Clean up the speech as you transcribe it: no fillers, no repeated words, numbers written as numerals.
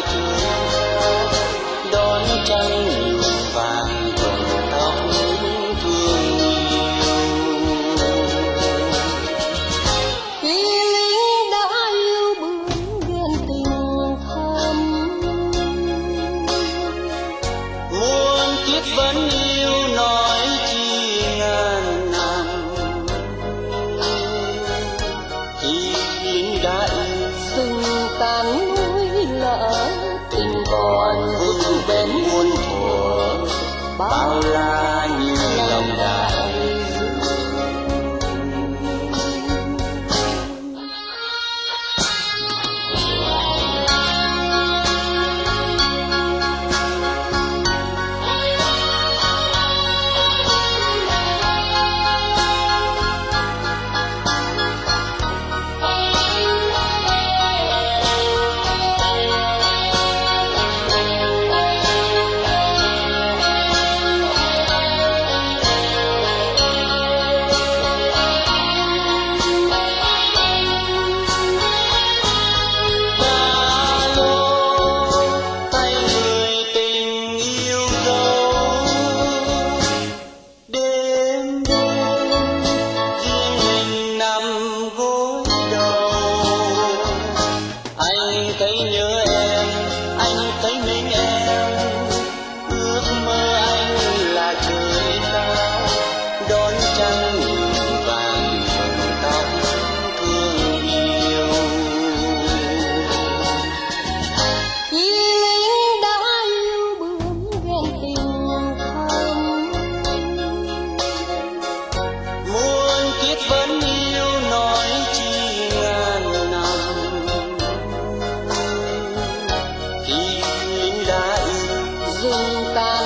trời cao, đón trăng nhiều vàng thuần tóc thương yêu. Vì lính đã yêu bướm ghen tình thầm, muôn kiếp vẫn yêu nói chi ngàn năm. Khi lính đã yêu rừng tàn núi lỡ tình còn còn vững bền muôn thuở, bao la như lòng đại dương. Anh thấy nhớ em, anh thấy mình em, ước mơ anh là trời cao, đón trăng nhìn vàng thuần tóc thương yêu. vì lính đã yêu bướm ghen tình thầm, Muôn kiếp vẫn yêu nói chi ngàn năm. Khi lính đã yêu rừng tàn